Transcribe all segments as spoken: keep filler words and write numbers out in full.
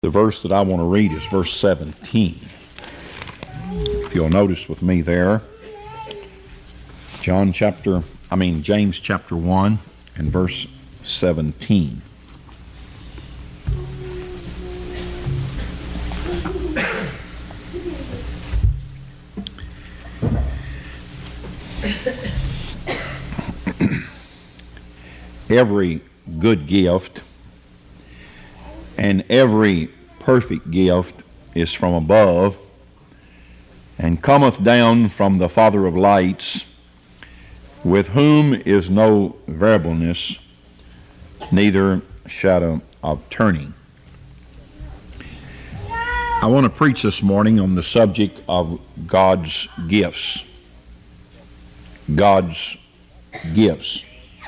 The verse that I want to read is verse seventeen. If you'll notice with me there, John chapter, I mean James chapter one and verse seventeen. Every good gift and every perfect gift is from above, and cometh down from the Father of lights, with whom is no variableness, neither shadow of turning. I want to preach this morning on the subject of God's gifts. God's gifts.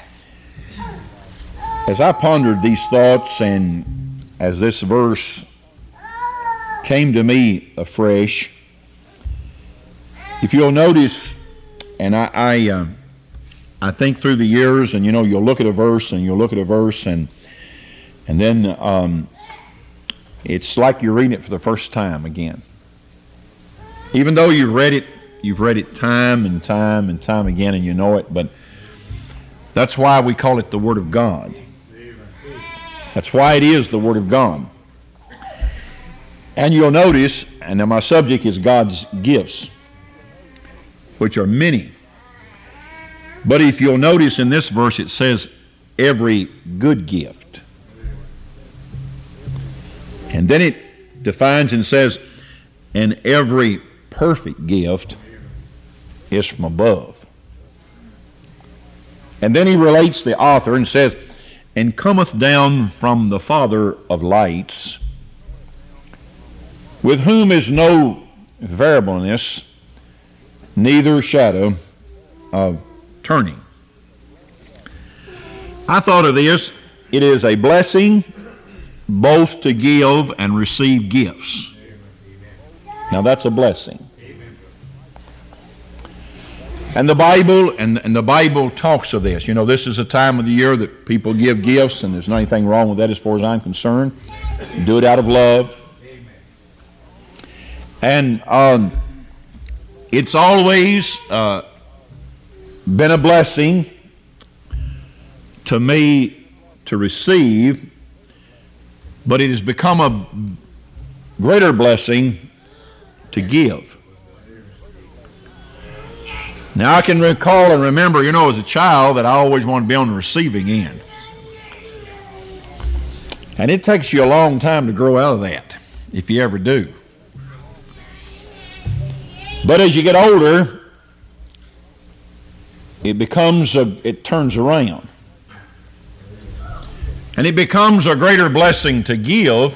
As I pondered these thoughts, and as this verse came to me afresh, if you'll notice, and I I, uh, I think through the years, and you know, you'll look at a verse and you'll look at a verse, and and then um, it's like you're reading it for the first time again. Even though you've read it, you've read it time and time and time again, and you know it, but that's why we call it the Word of God. That's why it is the Word of God. And you'll notice, and my subject is God's gifts, which are many. But if you'll notice in this verse, it says, every good gift. And then it defines and says, and every perfect gift is from above. And then he relates the author and says, and cometh down from the Father of lights, with whom is no variableness, neither shadow of turning. I thought of this, it is a blessing both to give and receive gifts. Now that's a blessing. And the Bible, and, and the Bible talks of this. You know, this is a time of the year that people give gifts, and there's not anything wrong with that as far as I'm concerned. Do it out of love. And um, it's always uh, been a blessing to me to receive, but it has become a greater blessing to give. Now I can recall and remember, you know, as a child that I always wanted to be on the receiving end. And it takes you a long time to grow out of that, if you ever do. But as you get older, it becomes a, it turns around. And it becomes a greater blessing to give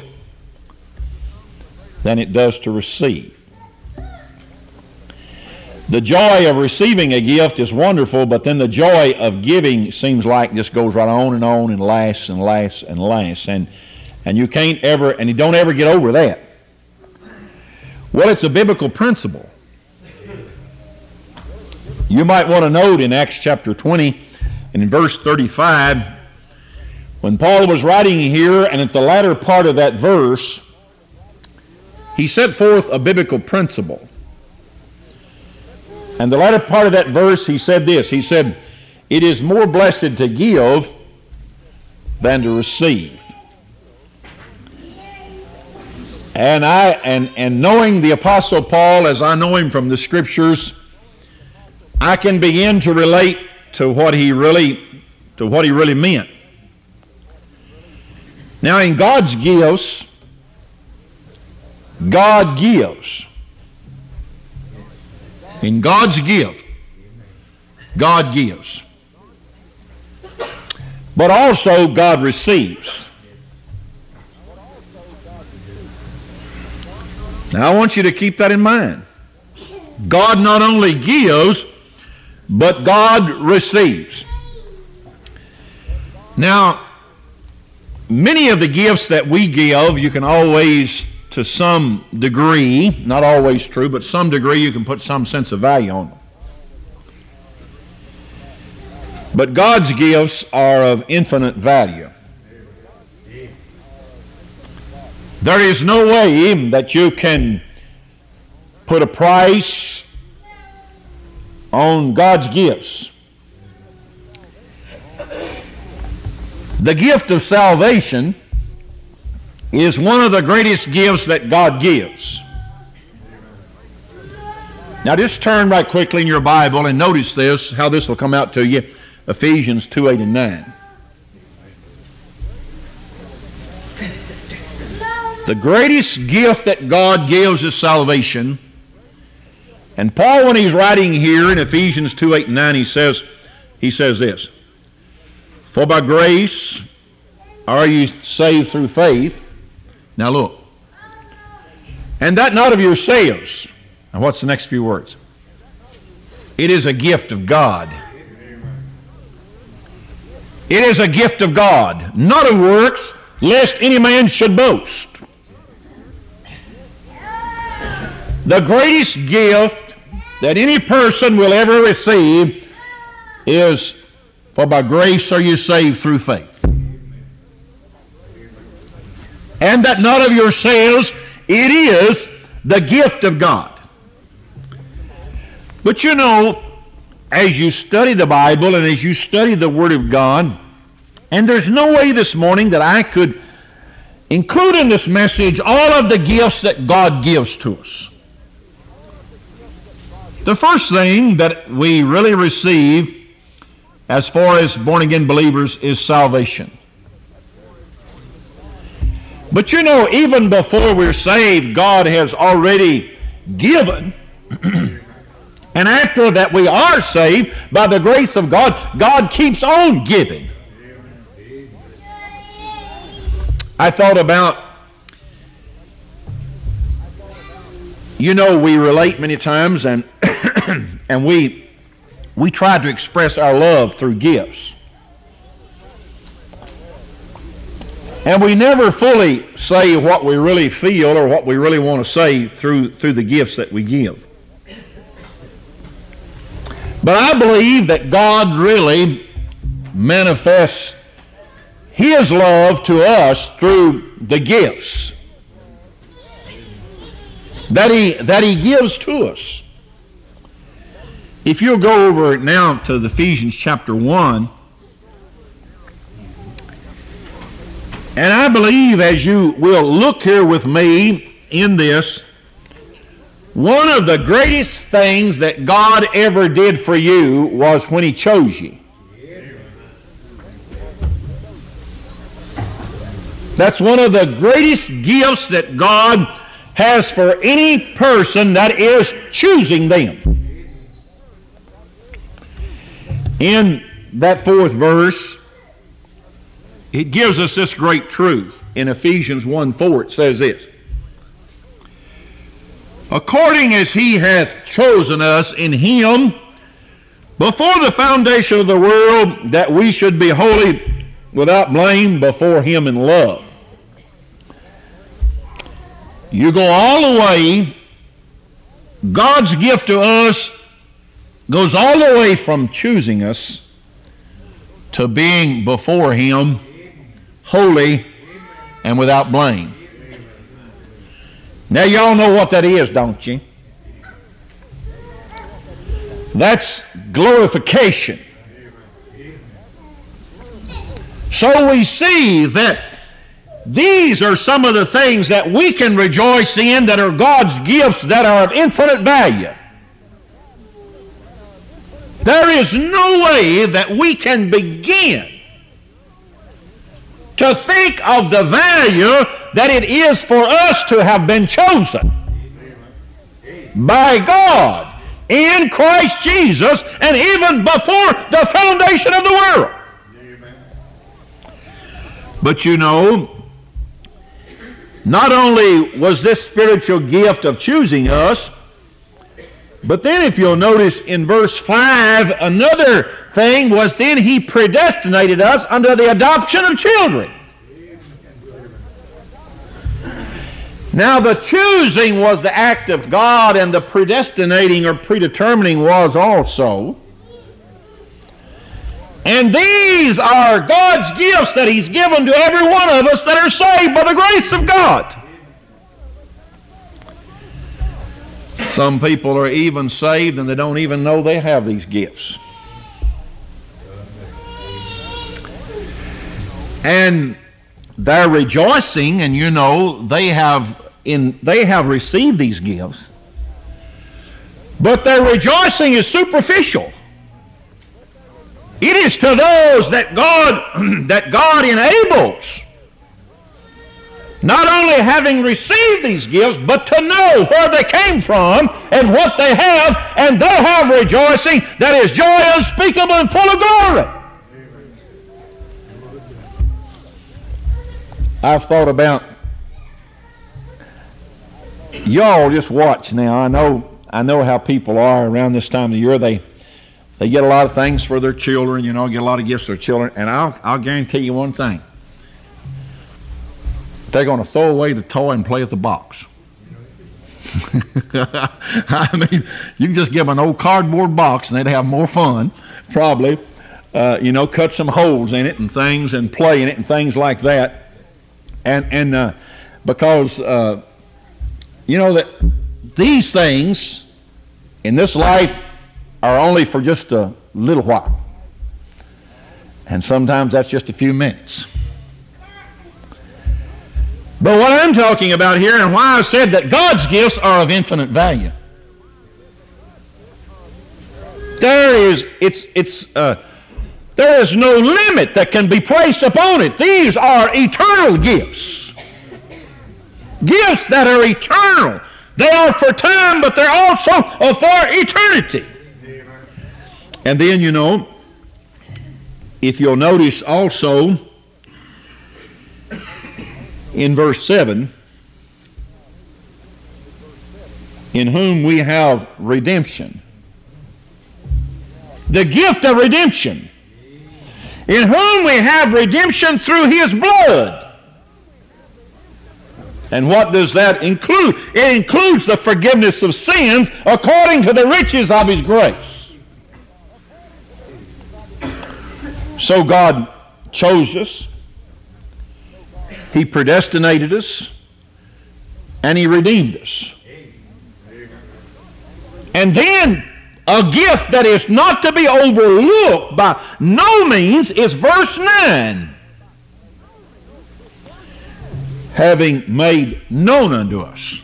than it does to receive. The joy of receiving a gift is wonderful, but then the joy of giving seems like just goes right on and on and lasts and lasts and lasts. And, and you can't ever, and you don't ever get over that. Well, it's a biblical principle. You might want to note in Acts chapter twenty and in verse thirty-five, when Paul was writing here, and at the latter part of that verse, he set forth a biblical principle. And the latter part of that verse, he said this. He said, it is more blessed to give than to receive. And I and, and knowing the Apostle Paul as I know him from the Scriptures, I can begin to relate to what he really to what he really meant. Now in God's gifts, God gives. In God's gift, God gives. But also God receives. Now I want you to keep that in mind. God not only gives, but God receives. Now, many of the gifts that we give, you can always, to some degree, not always true, but some degree you can put some sense of value on them. But God's gifts are of infinite value. There is no way that you can put a price on God's gifts. The gift of salvation is one of the greatest gifts that God gives. Now just turn right quickly in your Bible and notice this, how this will come out to you. Ephesians two, eight and nine. The greatest gift that God gives is salvation. And Paul, when he's writing here in Ephesians two, eight and nine, he says, he says this, for by grace are you saved through faith. Now look, and that not of yourselves. Now what's the next few words? It is a gift of God. It is a gift of God, not of works, lest any man should boast. The greatest gift that any person will ever receive is, for by grace are you saved through faith. And that not of yourselves, it is the gift of God. But you know, as you study the Bible and as you study the Word of God, and there's no way this morning that I could include in this message all of the gifts that God gives to us. The first thing that we really receive as far as born-again believers is salvation. But you know, even before we're saved, God has already given. And after that we are saved, by the grace of God, God keeps on giving. I thought about, you know, we relate many times and and we we try to express our love through gifts. And we never fully say what we really feel or what we really want to say through, through the gifts that we give. But I believe that God really manifests His love to us through the gifts that He, that He gives to us. If you'll go over now to the Ephesians chapter one, and I believe as you will look here with me in this, one of the greatest things that God ever did for you was when He chose you. That's one of the greatest gifts that God has for any person, that is choosing them. In that fourth verse, it gives us this great truth. In Ephesians one four, it says this, according as He hath chosen us in Him before the foundation of the world, that we should be holy without blame before Him in love. You go all the way, God's gift to us goes all the way from choosing us to being before Him holy and without blame. Now y'all know what that is, don't you? That's glorification. So we see that these are some of the things that we can rejoice in, that are God's gifts, that are of infinite value. There is no way that we can begin to think of the value that it is for us to have been chosen by God in Christ Jesus, and even before the foundation of the world. But you know, not only was this spiritual gift of choosing us, but then if you'll notice in verse five, another thing was then He predestinated us unto the adoption of children. Now the choosing was the act of God, and the predestinating or predetermining was also. And these are God's gifts that He's given to every one of us that are saved by the grace of God. Some people are even saved and they don't even know they have these gifts. And they're rejoicing, and you know they have in they have received these gifts, but their rejoicing is superficial. It is to those that God that God enables, not only having received these gifts, but to know where they came from and what they have, and they have rejoicing that is joy unspeakable and full of glory. I've thought about, y'all just watch now. I know I know how people are around this time of year. They they get a lot of things for their children, you know, get a lot of gifts for their children, and I'll I'll guarantee you one thing. They're going to throw away the toy and play with the box. I mean, you can just give them an old cardboard box and they'd have more fun, probably. Uh, you know, cut some holes in it and things and play in it and things like that. And and uh, because, uh, you know, that these things in this life are only for just a little while. And sometimes that's just a few minutes. But what I'm talking about here, and why I said that God's gifts are of infinite value. There is, it's, it's, uh, there is no limit that can be placed upon it. These are eternal gifts. Gifts that are eternal. They are for time, but they're also uh, for eternity. And then, you know, if you'll notice also, in verse seven, in whom we have redemption. The gift of redemption. In whom we have redemption through His blood. And what does that include? It includes the forgiveness of sins according to the riches of His grace. So God chose us. He predestinated us, and He redeemed us. And then a gift that is not to be overlooked by no means is verse nine. Having made known unto us.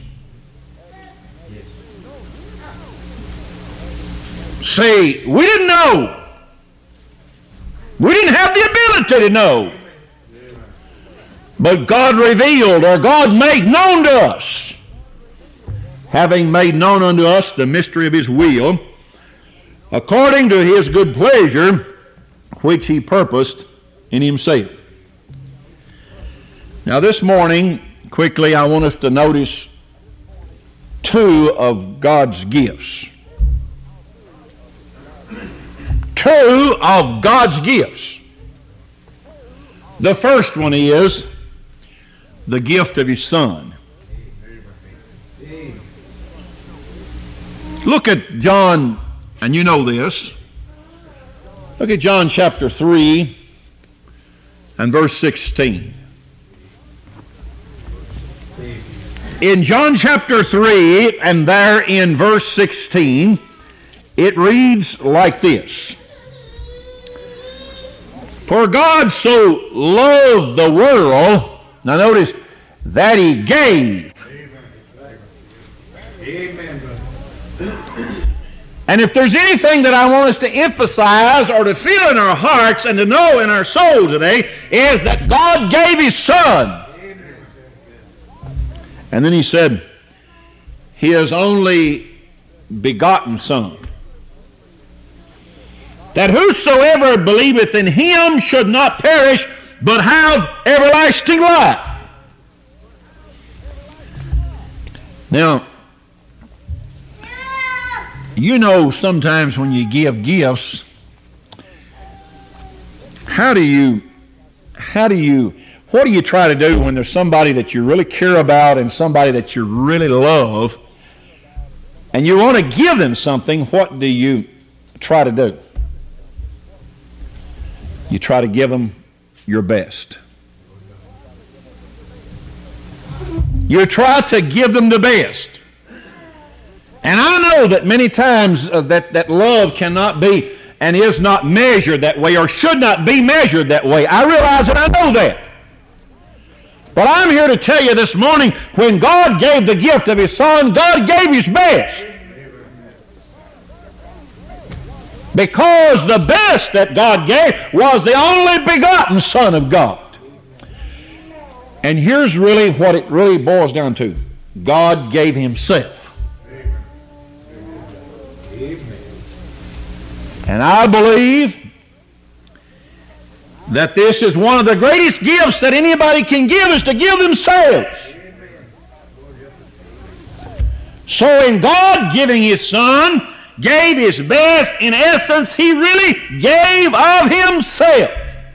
See, we didn't know. We didn't have the ability to know. But God revealed, or God made known to us, having made known unto us the mystery of His will, according to His good pleasure, which He purposed in Himself. Now this morning, quickly, I want us to notice two of God's gifts. Two of God's gifts. The first one is the gift of His Son. Look at John, and you know this. Look at John chapter three and verse sixteen. In John chapter three and there in verse sixteen, it reads like this. For God so loved the world, now notice, that He gave. Amen. And if there's anything that I want us to emphasize or to feel in our hearts and to know in our souls today, is that God gave His Son. Amen. And then He said, His only begotten Son, that whosoever believeth in Him should not perish, but have everlasting life. Now, you know, sometimes when you give gifts, how do you, how do you, what do you try to do when there's somebody that you really care about and somebody that you really love, and you want to give them something? What do you try to do? You try to give them your best. You try to give them the best. And I know that many times uh, that, that love cannot be and is not measured that way, or should not be measured that way. I realize and I know that. But I'm here to tell you this morning, when God gave the gift of His Son, God gave His best. Because the best that God gave was the only begotten Son of God. And here's really what it really boils down to. God gave Himself. And I believe that this is one of the greatest gifts that anybody can give, is to give themselves. So in God giving His Son, gave His best, in essence, He really gave of Himself.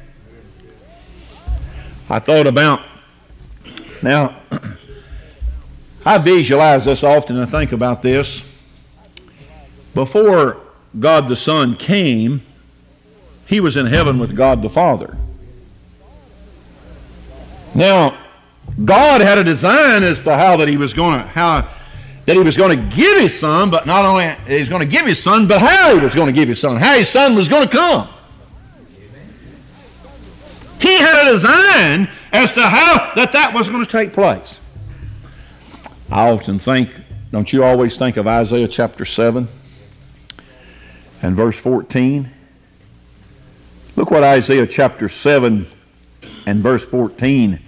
I thought about, now, I visualize this often and think about this. Before God the Son came, He was in heaven with God the Father. Now, God had a design as to how that He was going to how that He was going to give His Son, but not only He was going to give His Son, but how He was going to give His Son, how His Son was going to come. He had a design as to how that that was going to take place. I often think, don't you always think of Isaiah chapter seven and verse fourteen? Look what Isaiah chapter seven and verse fourteen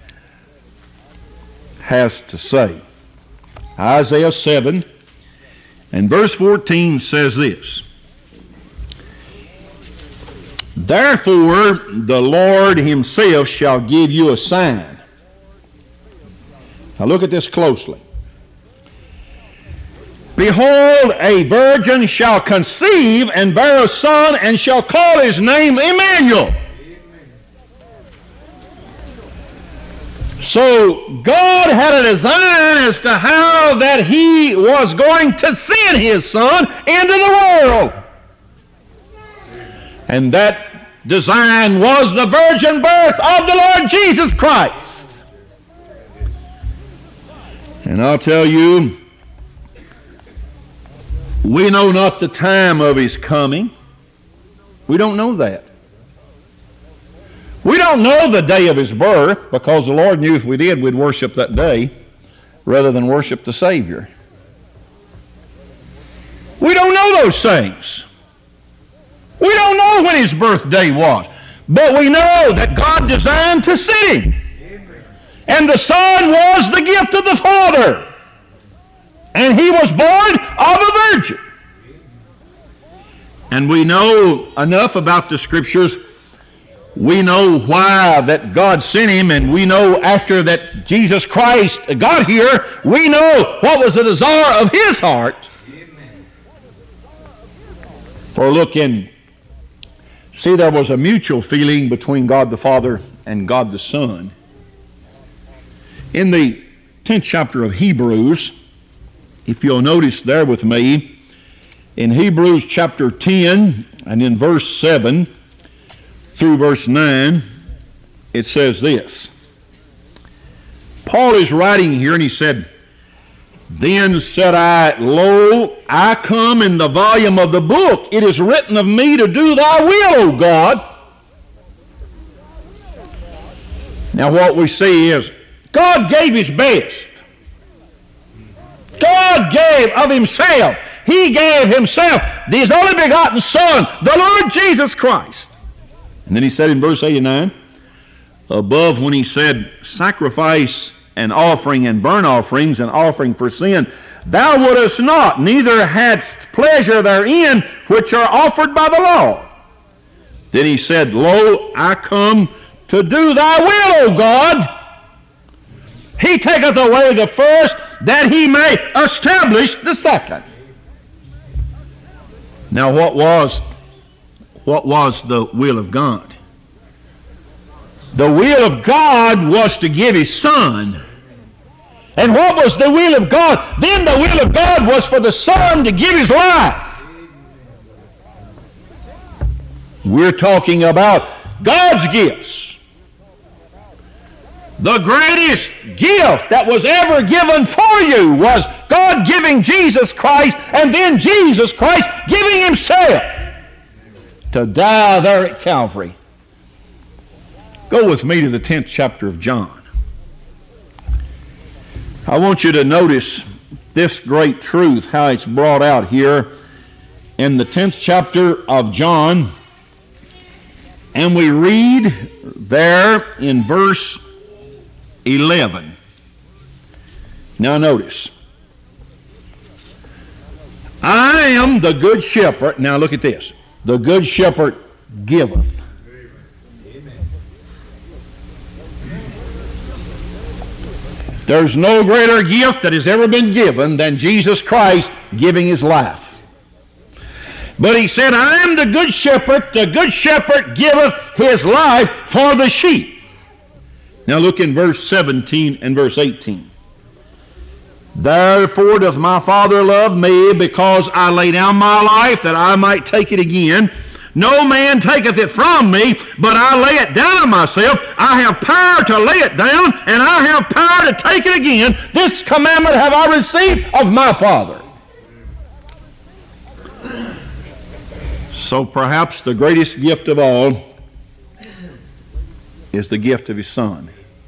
has to say. Isaiah seven and verse fourteen says this: "Therefore the Lord Himself shall give you a sign." Now look at this closely. "Behold, a virgin shall conceive and bear a son, and shall call his name Emmanuel." So God had a design as to how that He was going to send His Son into the world. And that design was the virgin birth of the Lord Jesus Christ. And I'll tell you, we know not the time of His coming. We don't know that. We don't know the day of His birth, because the Lord knew if we did, we'd worship that day rather than worship the Savior. We don't know those things. We don't know when His birthday was. But we know that God designed to send Him. And the Son was the gift of the Father. And He was born of a virgin. And we know enough about the Scriptures. We know why that God sent Him, and we know after that Jesus Christ got here, we know what was the desire of His heart. Amen. For look in, see, there was a mutual feeling between God the Father and God the Son. In the tenth chapter of Hebrews, if you'll notice there with me, in Hebrews chapter ten and in verse seven through verse nine, it says this. Paul is writing here, and he said, "Then said I, Lo, I come in the volume of the book. It is written of me to do thy will, O God." Now what we see is God gave His best. God gave of Himself. He gave Himself, His only begotten Son, the Lord Jesus Christ. And then He said in verse eighty-nine, above, when He said, "Sacrifice and offering and burnt offerings and offering for sin, thou wouldest not, neither hadst pleasure therein, which are offered by the law." Then He said, "Lo, I come to do thy will, O God." He taketh away the first, that He may establish the second. Now what was What was the will of God? The will of God was to give His Son. And what was the will of God? Then the will of God was for the Son to give His life. We're talking about God's gifts. The greatest gift that was ever given for you was God giving Jesus Christ, and then Jesus Christ giving himself to die there at Calvary. Go with me to the tenth chapter of John. I want you to notice this great truth, how it's brought out here in the tenth chapter of John. And we read there in verse eleven. Now notice. I am the good shepherd. Now look at this. The good shepherd giveth. There's no greater gift that has ever been given than Jesus Christ giving his life. But he said, I am the good shepherd. The good shepherd giveth his life for the sheep. Now look in verse seventeen and verse eighteen. Therefore doth my Father love me, because I lay down my life that I might take it again. No man taketh it from me, but I lay it down of myself. I have power to lay it down, and I have power to take it again. This commandment have I received of my Father. So perhaps the greatest gift of all is the gift of his Son,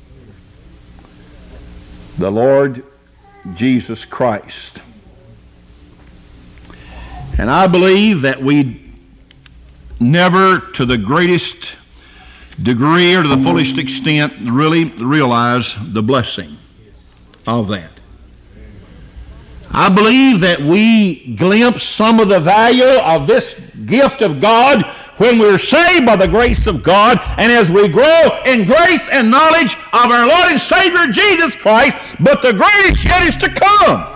the Lord Jesus Christ. And I believe that we never to the greatest degree or to the fullest extent really realize the blessing of that. I believe that we glimpse some of the value of this gift of God when we're saved by the grace of God, and as we grow in grace and knowledge of our Lord and Savior Jesus Christ, but the greatest yet is to come.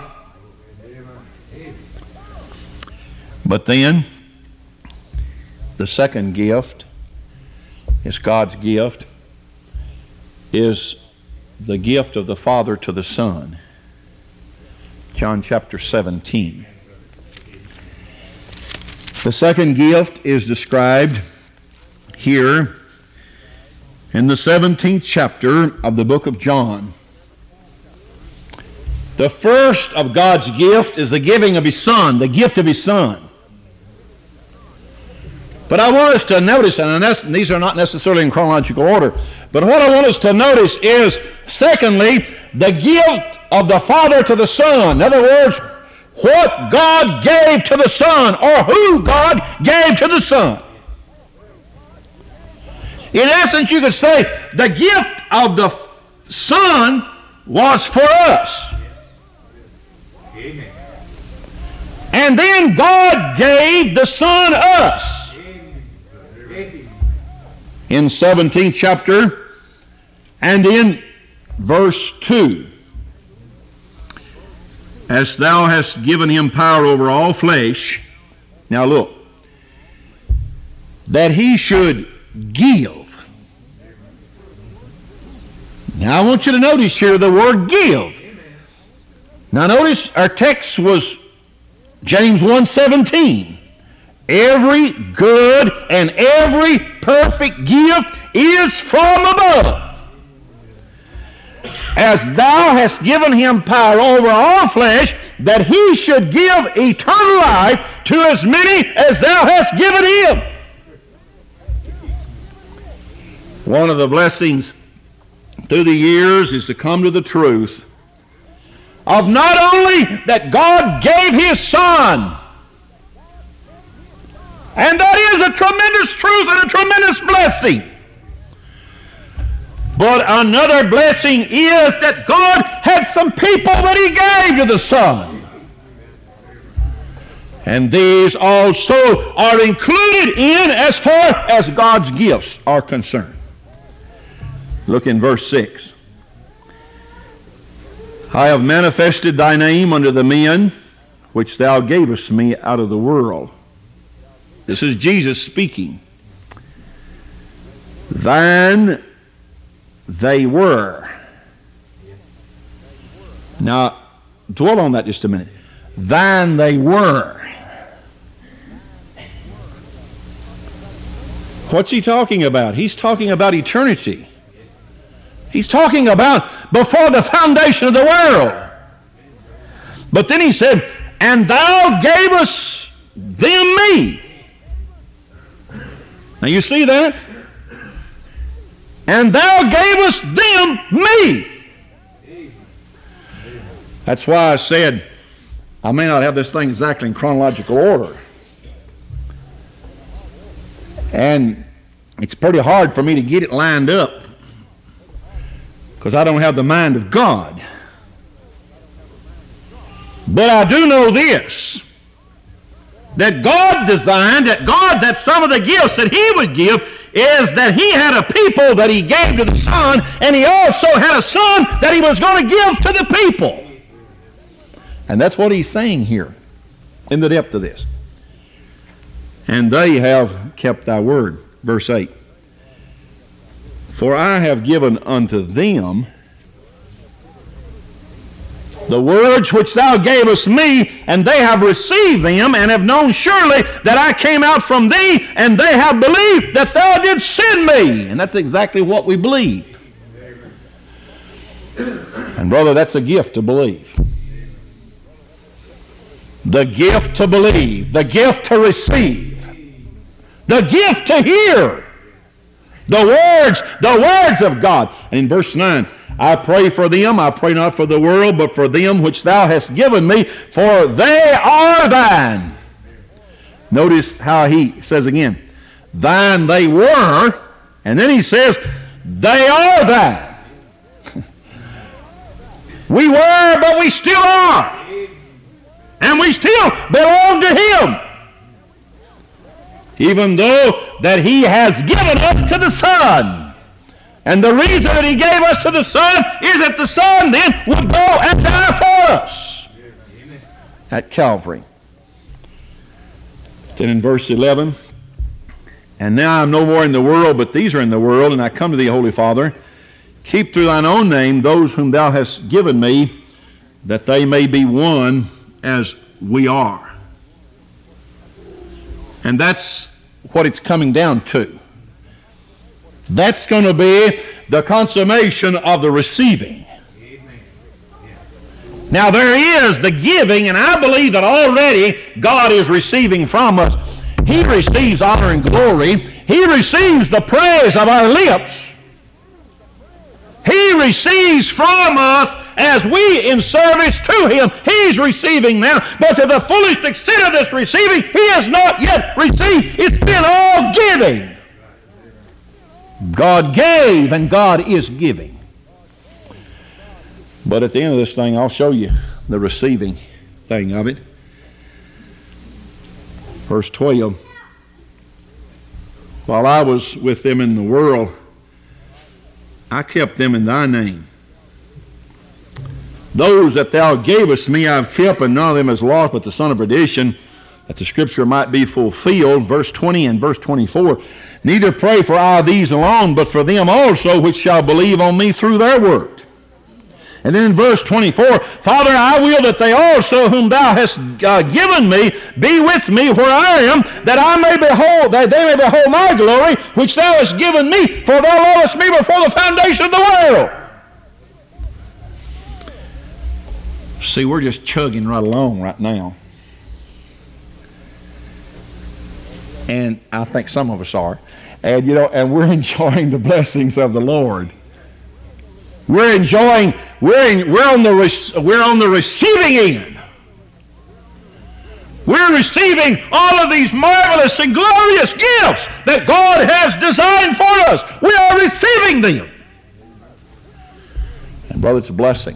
But then, the second gift is God's gift, is the gift of the Father to the Son. John chapter seventeen. The second gift is described here in the seventeenth chapter of the book of John. The first of God's gift is the giving of his Son, the gift of his Son. But I want us to notice, and these are not necessarily in chronological order, but what I want us to notice is, secondly, the gift of the Father to the Son. In other words, what God gave to the Son, or who God gave to the Son. In essence, you could say the gift of the Son was for us. And then God gave the Son us. In seventeenth chapter and in verse two. As thou hast given him power over all flesh. Now look. That he should give. Now I want you to notice here the word give. Now notice our text was James one seventeen. Every good and every perfect gift is from above. As thou hast given him power over all flesh, that he should give eternal life to as many as thou hast given him. One of the blessings through the years is to come to the truth of not only that God gave his Son, and that is a tremendous truth and a tremendous blessing. But another blessing is that God has some people that he gave to the Son. And these also are included in as far as God's gifts are concerned. Look in verse six. I have manifested thy name unto the men which thou gavest me out of the world. This is Jesus speaking. Thine they were. Now, dwell on that just a minute. Thine they were. What's he talking about? He's talking about eternity. He's talking about before the foundation of the world. But then he said, and thou gavest them me. Now you see that? And thou gavest them me. That's why I said I may not have this thing exactly in chronological order. And it's pretty hard for me to get it lined up because I don't have the mind of God. But I do know this, that God designed, that God, that some of the gifts that He would give is that He had a people that He gave to the Son, and He also had a Son that He was going to give to the people. And that's what He's saying here in the depth of this. And they have kept thy word. Verse eight. For I have given unto them the words which thou gavest me, and they have received them, and have known surely that I came out from thee, and they have believed that thou didst send me. And that's exactly what we believe. And brother, that's a gift to believe. The gift to believe, the gift to receive, the gift to hear the words, the words of God. And in verse nine, I pray for them, I pray not for the world, but for them which thou hast given me, for they are thine. Notice how he says again, thine they were, and then he says, they are thine. We were, but we still are. And we still belong to Him. Even though that He has given us to the Son. And the reason that He gave us to the Son is that the Son then would go and die for us. Amen. At Calvary. Then in verse eleven, and now I'm no more in the world, but these are in the world, and I come to thee, Holy Father. Keep through thine own name those whom thou hast given me, that they may be one as we are. And that's what it's coming down to. That's going to be the consummation of the receiving. Now there is the giving, and I believe that already God is receiving from us. He receives honor and glory. He receives the praise of our lips. He receives from us as we in service to Him. He's receiving now, but to the fullest extent of this receiving, He has not yet received. It's been all giving. God gave, and God is giving. But at the end of this thing, I'll show you the receiving thing of it. Verse twelve. While I was with them in the world, I kept them in thy name. Those that thou gavest me I've kept, and none of them is lost but the son of perdition, that the scripture might be fulfilled. Verse twenty and verse twenty-four. Neither pray for I these alone, but for them also which shall believe on me through their word. And then in verse twenty-four, Father, I will that they also whom thou hast uh, given me be with me where I am, that I may behold, that they may behold my glory, which thou hast given me, for thou lovest me before the foundation of the world. See, we're just chugging right along right now. And I think some of us are. And you know, and we're enjoying the blessings of the Lord. We're enjoying, we're, in, we're, on the, we're on the receiving end. We're receiving all of these marvelous and glorious gifts that God has designed for us. We are receiving them. And brother, it's a blessing.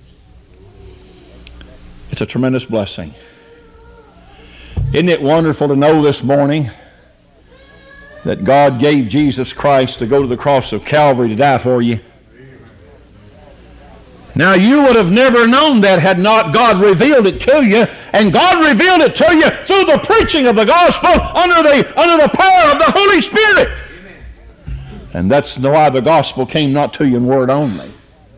It's a tremendous blessing. Isn't it wonderful to know this morning that God gave Jesus Christ to go to the cross of Calvary to die for you? Now, you would have never known that had not God revealed it to you, and God revealed it to you through the preaching of the gospel under the, under the power of the Holy Spirit. Amen. And that's why the gospel came not to you in word only.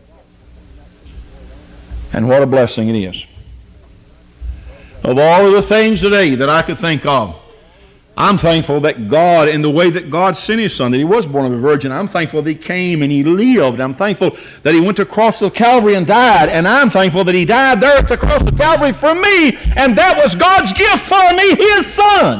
And what a blessing it is. Of all of the things today that I could think of, I'm thankful that God, in the way that God sent His Son, that He was born of a virgin. I'm thankful that He came and He lived. I'm thankful that He went to the cross of Calvary and died. And I'm thankful that He died there at the cross of Calvary for me. And that was God's gift for me, His Son.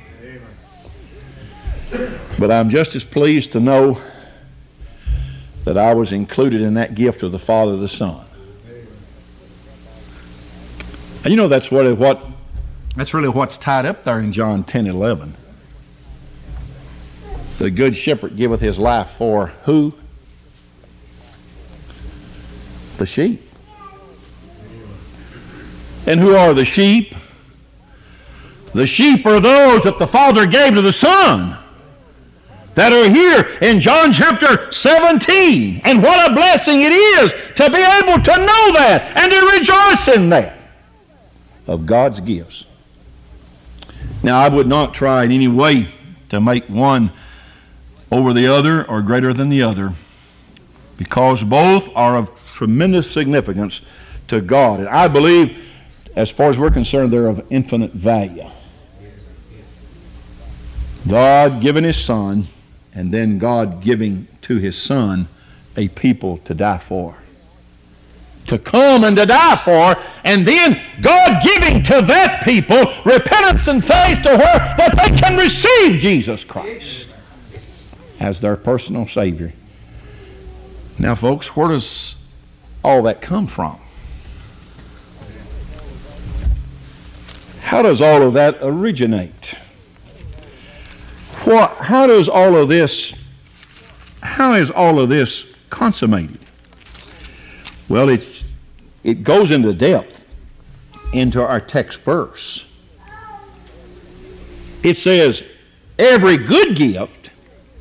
Amen. But I'm just as pleased to know that I was included in that gift of the Father, the Son. Amen. And you know that's what, what That's really what's tied up there in John ten eleven. The good shepherd giveth his life for who? The sheep. And who are the sheep? The sheep are those that the Father gave to the Son, that are here in John chapter seventeen. And what a blessing it is to be able to know that and to rejoice in that of God's gifts. Now, I would not try in any way to make one over the other or greater than the other, because both are of tremendous significance to God. And I believe, as far as we're concerned, they're of infinite value. God giving His Son, and then God giving to His Son a people to die for. To come and to die for, and then God giving to that people repentance and faith to where that they can receive Jesus Christ as their personal Savior. Now, folks, where does all that come from? How does all of that originate? What, how does all of this, how is all of this consummated? Well, it's, it goes into depth into our text verse. It says, every good gift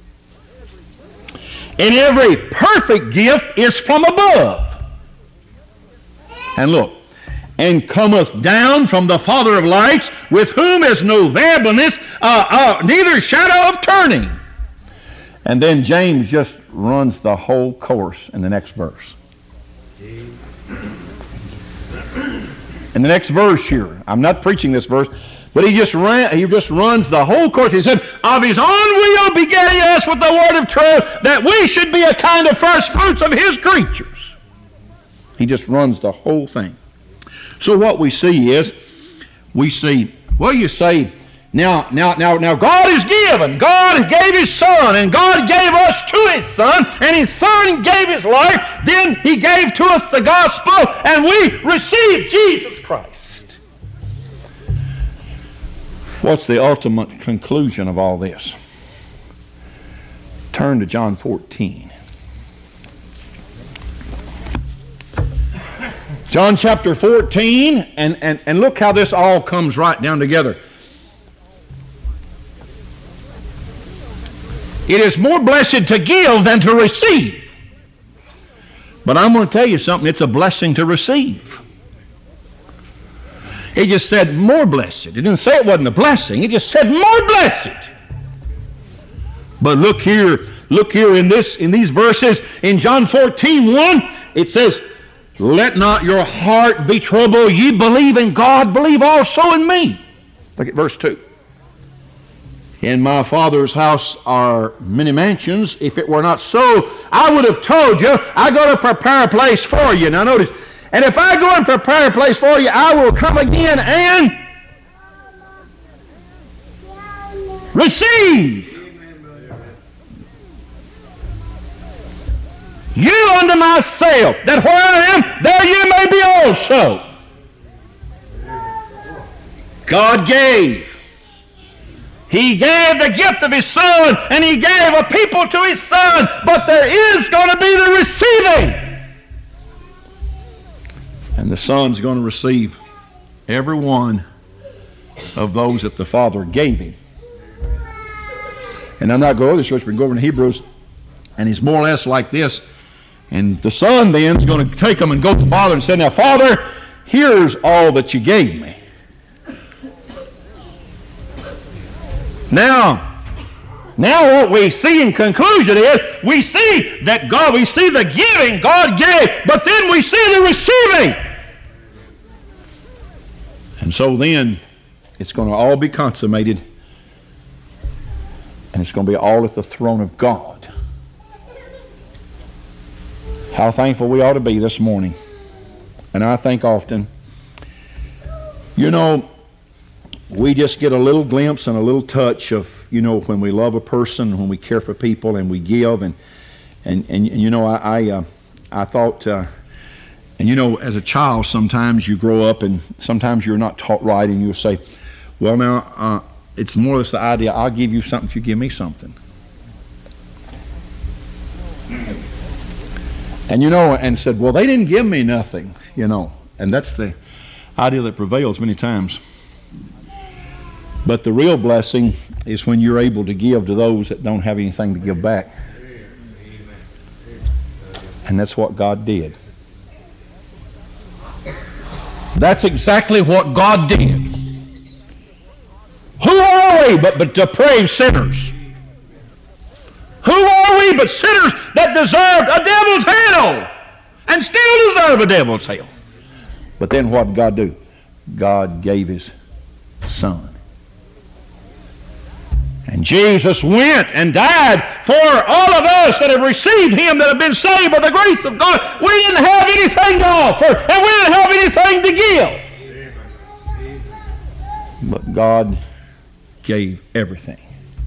and every perfect gift is from above. And look, and cometh down from the Father of lights, with whom is no variableness, uh, uh, neither shadow of turning. And then James just runs the whole course in the next verse. In the next verse here, I'm not preaching this verse, but he just ran, he just runs the whole course. He said, of His own will begat He us with the word of truth, that we should be a kind of first fruits of His creatures. He just runs the whole thing. So what we see is, we see, well, you say, Now, now, now, now, God is given. God gave His Son, and God gave us to His Son, and His Son gave His life. Then He gave to us the gospel, and we received Jesus Christ. What's the ultimate conclusion of all this? Turn to John fourteen. John chapter fourteen, and, and, and look how this all comes right down together. It is more blessed to give than to receive. But I'm going to tell you something, it's a blessing to receive. It just said more blessed. It didn't say it wasn't a blessing, it just said more blessed. But look here, look here in this in these verses, in John fourteen one, it says, let not your heart be troubled. Ye believe in God, believe also in me. Look at verse two. In my Father's house are many mansions. If it were not so, I would have told you, I go to prepare a place for you. Now notice, and if I go and prepare a place for you, I will come again and receive you unto myself, that where I am, there you may be also. God gave. He gave the gift of His Son, and He gave a people to His Son, but there is going to be the receiving. And the Son's going to receive every one of those that the Father gave Him. And I'm not going over this church, we're going over to Hebrews, and it's more or less like this. And the Son then is going to take them and go to the Father and say, now, Father, here's all that you gave me. Now, now what we see in conclusion is, we see that God, we see the giving God gave, but then we see the receiving. And so then, it's going to all be consummated And it's going to be all at the throne of God. How thankful we ought to be this morning. And I think often, you know, we just get a little glimpse and a little touch of, you know, when we love a person, when we care for people, and we give, and and and, and you know, I I, uh, I thought, uh, and you know, as a child, sometimes you grow up and sometimes you're not taught right, and you'll say, well, now uh, it's more or less the idea: I'll give you something if you give me something. And you know, and said, well, they didn't give me nothing, you know, and that's the idea that prevails many times. But the real blessing is when you're able to give to those that don't have anything to give back. And that's what God did. That's exactly what God did. Who are we but, but depraved sinners? Who are we but sinners that deserved a devil's hell and still deserve a devil's hell? But then what did God do? God gave His Son. And Jesus went and died for all of us that have received Him, that have been saved by the grace of God. We didn't have anything to offer, and we didn't have anything to give. But God gave everything.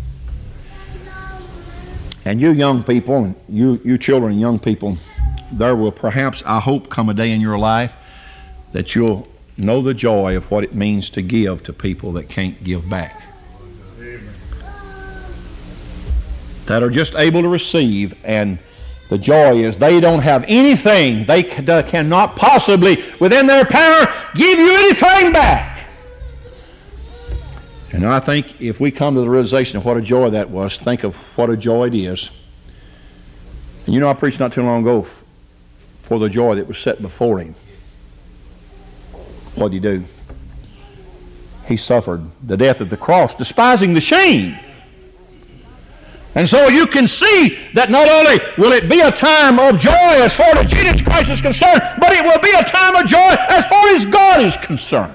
And you young people, and you, you children and young people, there will perhaps, I hope, come a day in your life that you'll know the joy of what it means to give to people that can't give back. That are just able to receive, and the joy is they don't have anything, they cannot possibly within their power give you anything back. And I think if we come to the realization of what a joy that was, think of what a joy it is. And you know, I preached not too long ago for the joy that was set before Him. What did He do? He suffered the death of the cross, despising the shame. And so you can see that not only will it be a time of joy as far as Jesus Christ is concerned, but it will be a time of joy as far as God is concerned.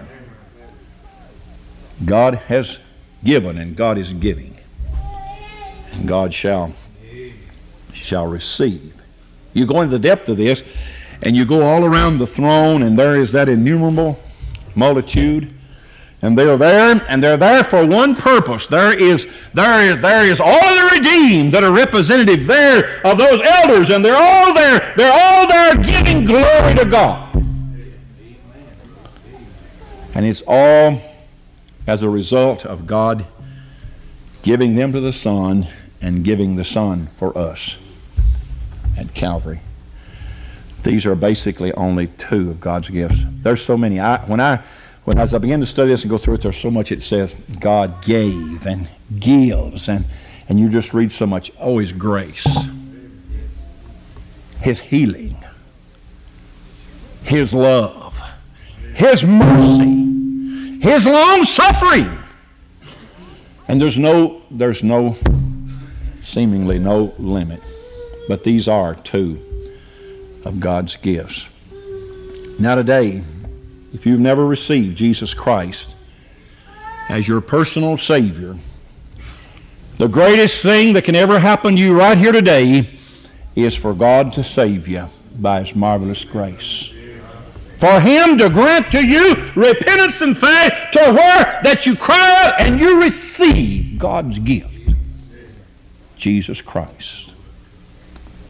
God has given and God is giving. And God shall, shall receive. You go into the depth of this, and you go all around the throne, and there is that innumerable multitude. And they're there, and they're there for one purpose. There is, there is, there is all of the redeemed that are representative there of those elders, and they're all there. They're all there giving glory to God. And it's all as a result of God giving them to the Son and giving the Son for us at Calvary. These are basically only two of God's gifts. There's so many. I, when I When as I begin to study this and go through it, there's so much it says God gave and gives, and, and you just read so much. Oh, His grace, His healing, His love, His mercy, His long suffering. And there's no, there's no, seemingly no limit. But these are two of God's gifts. Now today, if you've never received Jesus Christ as your personal Savior, the greatest thing that can ever happen to you right here today is for God to save you by His marvelous grace. For Him to grant to you repentance and faith to where that you cry out and you receive God's gift, Jesus Christ.